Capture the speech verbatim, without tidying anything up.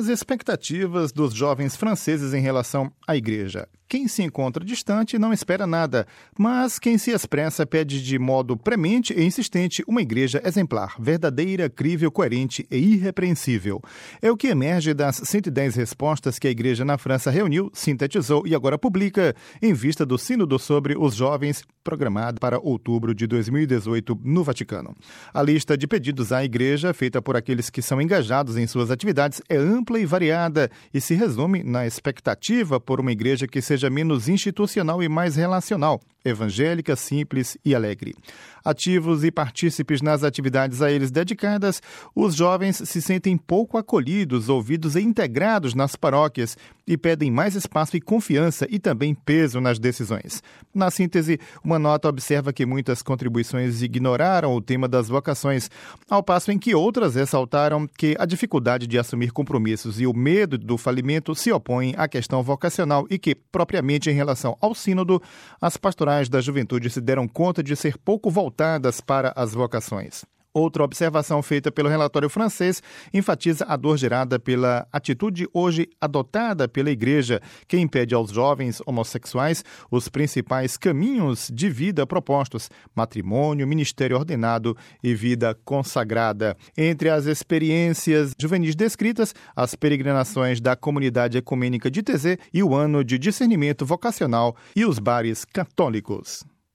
as expectativas dos jovens franceses em relação à igreja? Quem se encontra distante não espera nada, mas quem se expressa pede de modo premente e insistente uma igreja exemplar, verdadeira, crível, coerente e irrepreensível. É o que emerge das cento e dez respostas que a igreja na França reuniu, sintetizou e agora publica em vista do Sínodo sobre os jovens, programado para outubro de dois mil e dezoito no Vaticano. A lista de pedidos à igreja, feita por aqueles que são engajados em suas atividades, é ampla e variada e se resume na expectativa por uma igreja que seja menos institucional e mais relacional, evangélica, simples e alegre. Ativos e partícipes nas atividades a eles dedicadas, os jovens se sentem pouco acolhidos, ouvidos e integrados nas paróquias e pedem mais espaço e confiança e também peso nas decisões. Na síntese, uma nota observa que muitas contribuições ignoraram o tema das vocações, ao passo em que outras ressaltaram que a dificuldade de assumir compromissos e o medo do falimento se opõem à questão vocacional e que, propriamente em relação ao sínodo, as pastorais da juventude se deram conta de ser pouco voltadas para as vocações. Outra observação feita pelo relatório francês enfatiza a dor gerada pela atitude hoje adotada pela Igreja, que impede aos jovens homossexuais os principais caminhos de vida propostos: matrimônio, ministério ordenado e vida consagrada. Entre as experiências juvenis descritas, as peregrinações da comunidade ecumênica de Taizé e o ano de discernimento vocacional e os bares católicos.